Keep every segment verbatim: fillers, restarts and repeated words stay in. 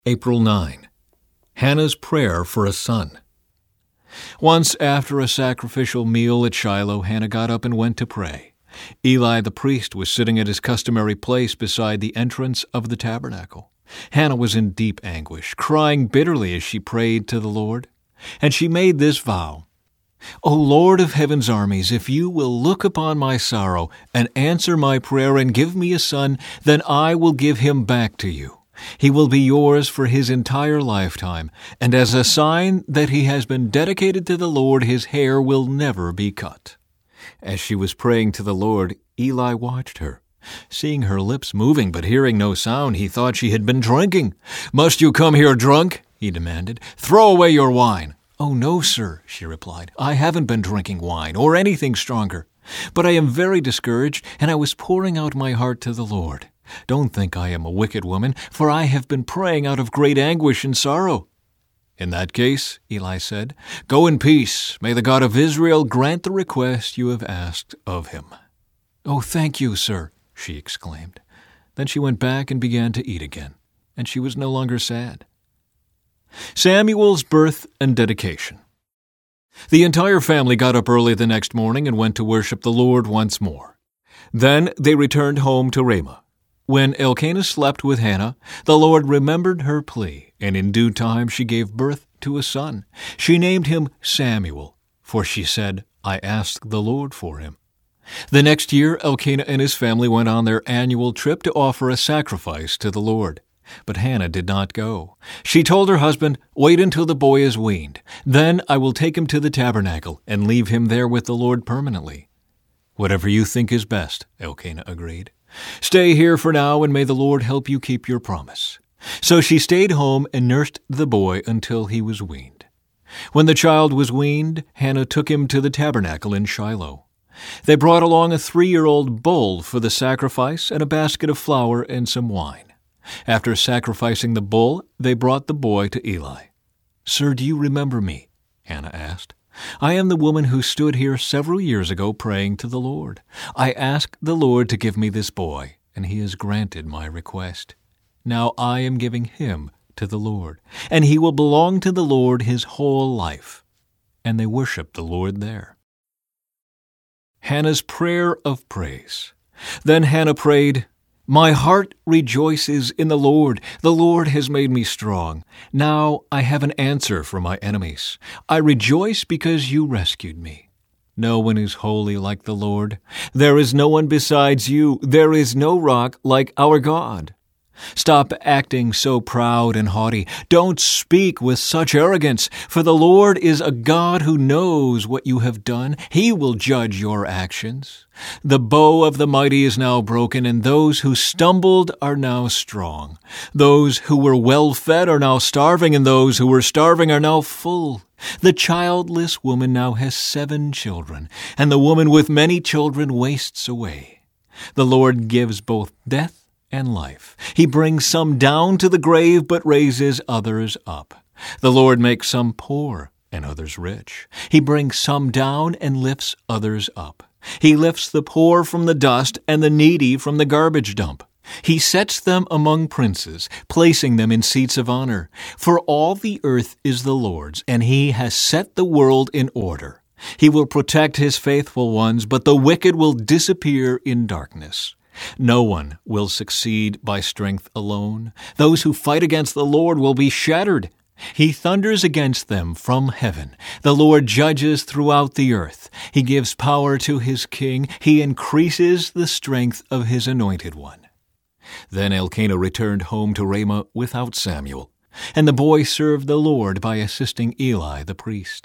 April ninth. Hannah's prayer for a son. Once after a sacrificial meal at Shiloh, Hannah got up and went to pray. Eli the priest was sitting at his customary place beside the entrance of the tabernacle. Hannah was in deep anguish, crying bitterly as she prayed to the Lord. And she made this vow, "O Lord of heaven's armies, if you will look upon my sorrow and answer my prayer and give me a son, then I will give him back to you. He will be yours for his entire lifetime, and as a sign that he has been dedicated to the Lord, his hair will never be cut." As she was praying to the Lord, Eli watched her. Seeing her lips moving but hearing no sound, he thought she had been drinking. "Must you come here drunk?" he demanded. "Throw away your wine." "Oh, no, sir," she replied. "I haven't been drinking wine or anything stronger. But I am very discouraged, and I was pouring out my heart to the Lord. Don't think I am a wicked woman, for I have been praying out of great anguish and sorrow." "In that case," Eli said, "go in peace. May the God of Israel grant the request you have asked of him." "Oh, thank you, sir," she exclaimed. Then she went back and began to eat again, and she was no longer sad. Samuel's birth and dedication. The entire family got up early the next morning and went to worship the Lord once more. Then they returned home to Ramah. When Elkanah slept with Hannah, the Lord remembered her plea, and in due time she gave birth to a son. She named him Samuel, for she said, "I asked the Lord for him." The next year, Elkanah and his family went on their annual trip to offer a sacrifice to the Lord. But Hannah did not go. She told her husband, "Wait until the boy is weaned. Then I will take him to the tabernacle and leave him there with the Lord permanently." "Whatever you think is best," Elkanah agreed. "Stay here for now, and may the Lord help you keep your promise." So she stayed home and nursed the boy until he was weaned. When the child was weaned, Hannah took him to the tabernacle in Shiloh. They brought along a three-year-old bull for the sacrifice and a basket of flour and some wine. After sacrificing the bull, they brought the boy to Eli. "Sir, do you remember me?" Hannah asked. "I am the woman who stood here several years ago praying to the Lord. I asked the Lord to give me this boy, and he has granted my request. Now I am giving him to the Lord, and he will belong to the Lord his whole life." And they worshiped the Lord there. Hannah's prayer of praise. Then Hannah prayed, "My heart rejoices in the Lord. The Lord has made me strong. Now I have an answer for my enemies. I rejoice because you rescued me. No one is holy like the Lord. There is no one besides you. There is no rock like our God. Stop acting so proud and haughty. Don't speak with such arrogance, for the Lord is a God who knows what you have done. He will judge your actions. The bow of the mighty is now broken, and those who stumbled are now strong. Those who were well-fed are now starving, and those who were starving are now full. The childless woman now has seven children, and the woman with many children wastes away. The Lord gives both death and life. He brings some down to the grave, but raises others up. The Lord makes some poor and others rich. He brings some down and lifts others up. He lifts the poor from the dust and the needy from the garbage dump. He sets them among princes, placing them in seats of honor. For all the earth is the Lord's, and he has set the world in order. He will protect his faithful ones, but the wicked will disappear in darkness. No one will succeed by strength alone. Those who fight against the Lord will be shattered. He thunders against them from heaven. The Lord judges throughout the earth. He gives power to his king. He increases the strength of his anointed one. Then Elkanah returned home to Ramah without Samuel, and the boy served the Lord by assisting Eli the priest.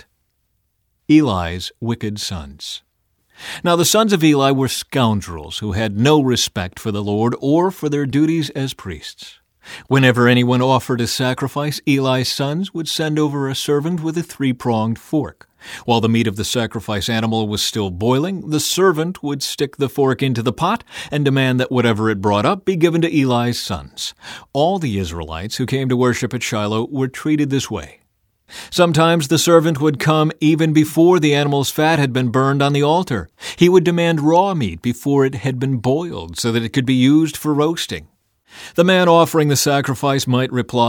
Eli's wicked sons. Now the sons of Eli were scoundrels who had no respect for the Lord or for their duties as priests. Whenever anyone offered a sacrifice, Eli's sons would send over a servant with a three-pronged fork. While the meat of the sacrifice animal was still boiling, the servant would stick the fork into the pot and demand that whatever it brought up be given to Eli's sons. All the Israelites who came to worship at Shiloh were treated this way. Sometimes the servant would come even before the animal's fat had been burned on the altar. He would demand raw meat before it had been boiled so that it could be used for roasting. The man offering the sacrifice might reply,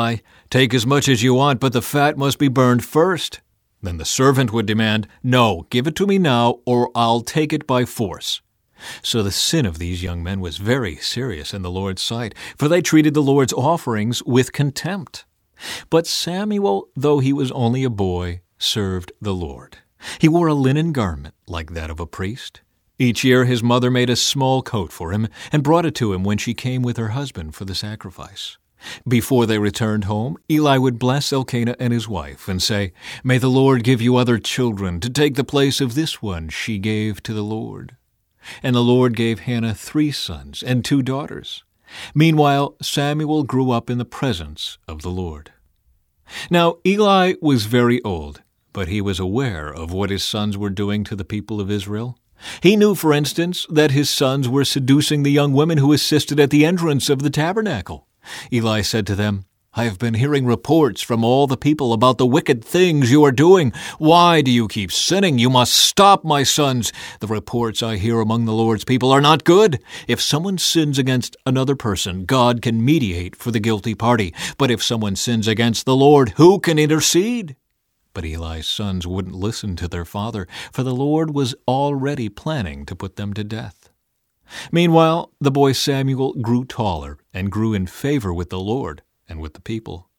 "Take as much as you want, but the fat must be burned first." Then the servant would demand, "No, give it to me now, or I'll take it by force." So the sin of these young men was very serious in the Lord's sight, for they treated the Lord's offerings with contempt. But Samuel, though he was only a boy, served the Lord. He wore a linen garment like that of a priest. Each year his mother made a small coat for him and brought it to him when she came with her husband for the sacrifice. Before they returned home, Eli would bless Elkanah and his wife and say, "May the Lord give you other children to take the place of this one she gave to the Lord." And the Lord gave Hannah three sons and two daughters. Meanwhile, Samuel grew up in the presence of the Lord. Now Eli was very old, but he was aware of what his sons were doing to the people of Israel. He knew, for instance, that his sons were seducing the young women who assisted at the entrance of the tabernacle. Eli said to them, "I have been hearing reports from all the people about the wicked things you are doing. Why do you keep sinning? You must stop, my sons. The reports I hear among the Lord's people are not good. If someone sins against another person, God can mediate for the guilty party. But if someone sins against the Lord, who can intercede?" But Eli's sons wouldn't listen to their father, for the Lord was already planning to put them to death. Meanwhile, the boy Samuel grew taller and grew in favor with the Lord and with the people.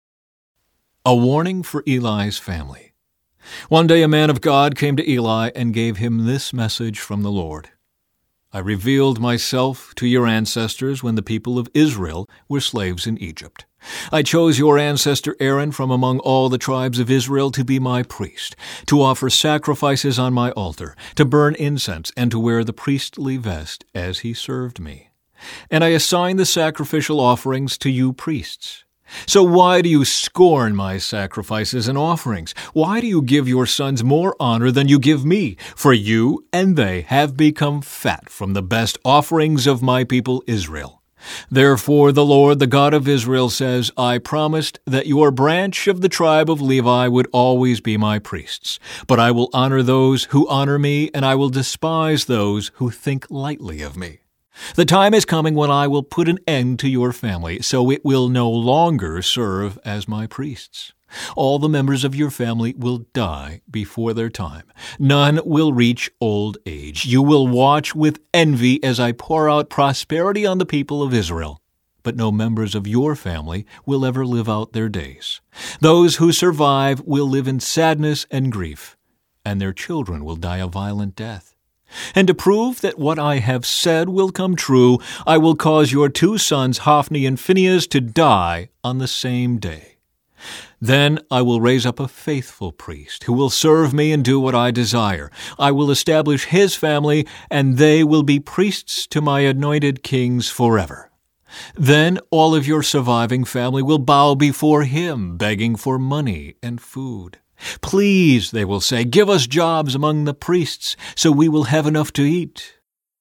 A warning for Eli's family. One day a man of God came to Eli and gave him this message from the Lord. "I revealed myself to your ancestors when the people of Israel were slaves in Egypt. I chose your ancestor Aaron from among all the tribes of Israel to be my priest, to offer sacrifices on my altar, to burn incense, and to wear the priestly vest as he served me. And I assigned the sacrificial offerings to you priests. So why do you scorn my sacrifices and offerings? Why do you give your sons more honor than you give me? For you and they have become fat from the best offerings of my people Israel. Therefore the Lord, the God of Israel, says, I promised that your branch of the tribe of Levi would always be my priests. But I will honor those who honor me, and I will despise those who think lightly of me. The time is coming when I will put an end to your family, so it will no longer serve as my priests. All the members of your family will die before their time. None will reach old age. You will watch with envy as I pour out prosperity on the people of Israel. But no members of your family will ever live out their days. Those who survive will live in sadness and grief, and their children will die a violent death. And to prove that what I have said will come true, I will cause your two sons, Hophni and Phinehas, to die on the same day. Then I will raise up a faithful priest who will serve me and do what I desire. I will establish his family, and they will be priests to my anointed kings forever. Then all of your surviving family will bow before him, begging for money and food. Please, they will say, give us jobs among the priests, so we will have enough to eat.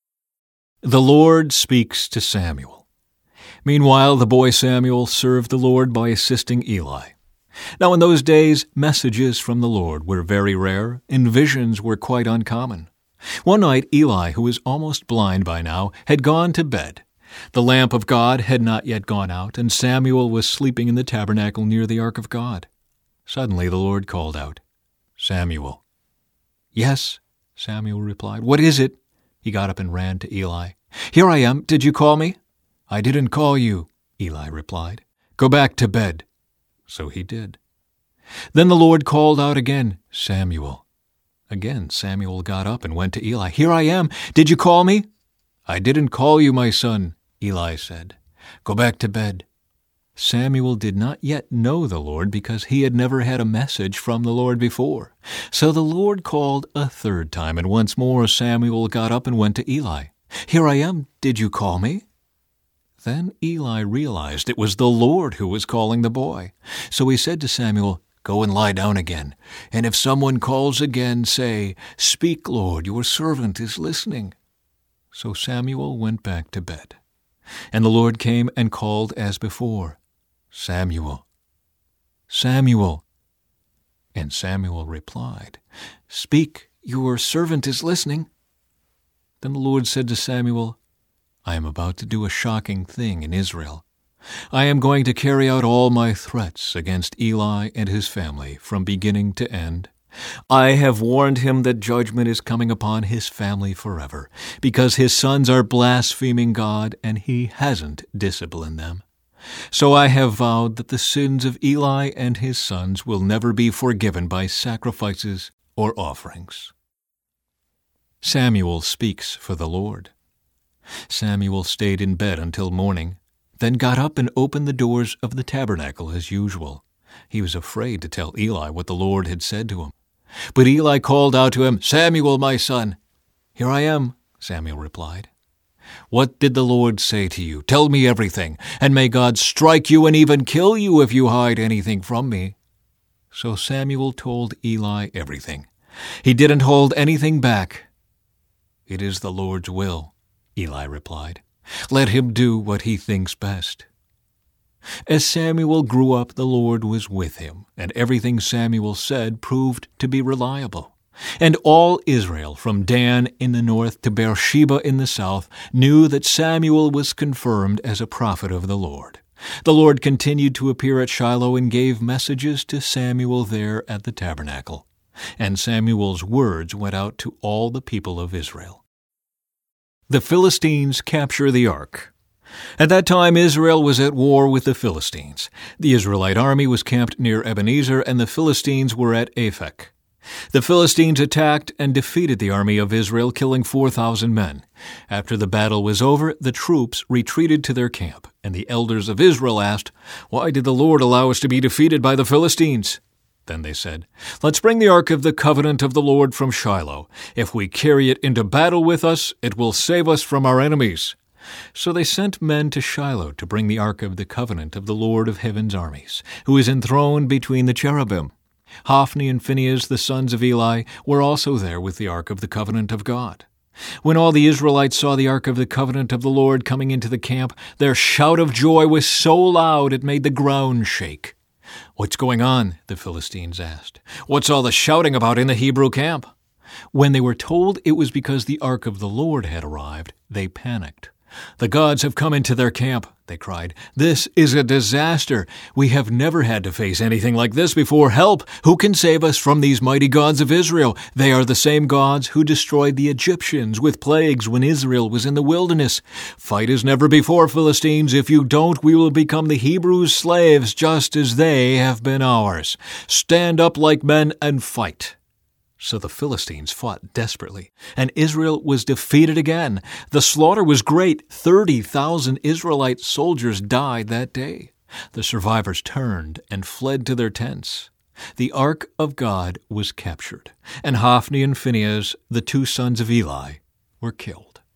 The Lord speaks to Samuel. Meanwhile, the boy Samuel served the Lord by assisting Eli. Now in those days, messages from the Lord were very rare, and visions were quite uncommon. One night, Eli, who was almost blind by now, had gone to bed. The lamp of God had not yet gone out, and Samuel was sleeping in the tabernacle near the ark of God. Suddenly the Lord called out, Samuel. Yes, Samuel replied. What is it? He got up and ran to Eli. Here I am. Did you call me? I didn't call you, Eli replied. Go back to bed. So he did. Then the Lord called out again, Samuel. Again Samuel got up and went to Eli. Here I am. Did you call me? I didn't call you, my son, Eli said. Go back to bed. Samuel did not yet know the Lord because he had never had a message from the Lord before. So the Lord called a third time, and once more Samuel got up and went to Eli. Here I am. Did you call me? Then Eli realized it was the Lord who was calling the boy. So he said to Samuel, Go and lie down again. And if someone calls again, say, Speak, Lord, your servant is listening. So Samuel went back to bed. And the Lord came and called as before, Samuel, Samuel. And Samuel replied, Speak, your servant is listening. Then the Lord said to Samuel, I am about to do a shocking thing in Israel. I am going to carry out all my threats against Eli and his family from beginning to end. I have warned him that judgment is coming upon his family forever, because his sons are blaspheming God and he hasn't disciplined them. So I have vowed that the sins of Eli and his sons will never be forgiven by sacrifices or offerings. Samuel speaks for the Lord. Samuel stayed in bed until morning, then got up and opened the doors of the tabernacle as usual. He was afraid to tell Eli what the Lord had said to him. But Eli called out to him, "Samuel, my son." "Here I am," Samuel replied. "What did the Lord say to you? Tell me everything, and may God strike you and even kill you if you hide anything from me." So Samuel told Eli everything. He didn't hold anything back. "It is the Lord's will," Eli replied. "Let him do what he thinks best." As Samuel grew up, the Lord was with him, and everything Samuel said proved to be reliable. And all Israel, from Dan in the north to Beersheba in the south, knew that Samuel was confirmed as a prophet of the Lord. The Lord continued to appear at Shiloh and gave messages to Samuel there at the tabernacle. And Samuel's words went out to all the people of Israel. The Philistines capture the ark. At that time, Israel was at war with the Philistines. The Israelite army was camped near Ebenezer, and the Philistines were at Aphek. The Philistines attacked and defeated the army of Israel, killing four thousand men. After the battle was over, the troops retreated to their camp, and the elders of Israel asked, "Why did the Lord allow us to be defeated by the Philistines?" Then they said, "Let's bring the ark of the covenant of the Lord from Shiloh. If we carry it into battle with us, it will save us from our enemies." So they sent men to Shiloh to bring the ark of the covenant of the Lord of heaven's armies, who is enthroned between the cherubim. Hophni and Phinehas, the sons of Eli, were also there with the ark of the covenant of God. When all the Israelites saw the ark of the covenant of the Lord coming into the camp, their shout of joy was so loud it made the ground shake. "What's going on?" the Philistines asked. "What's all the shouting about in the Hebrew camp?" When they were told it was because the ark of the Lord had arrived, they panicked. "The gods have come into their camp," they cried. "This is a disaster. We have never had to face anything like this before. Help! Who can save us from these mighty gods of Israel? They are the same gods who destroyed the Egyptians with plagues when Israel was in the wilderness. Fight as never before, Philistines. If you don't, we will become the Hebrews' slaves just as they have been ours. Stand up like men and fight." So the Philistines fought desperately, and Israel was defeated again. The slaughter was great. Thirty thousand Israelite soldiers died that day. The survivors turned and fled to their tents. The ark of God was captured, and Hophni and Phinehas, the two sons of Eli, were killed.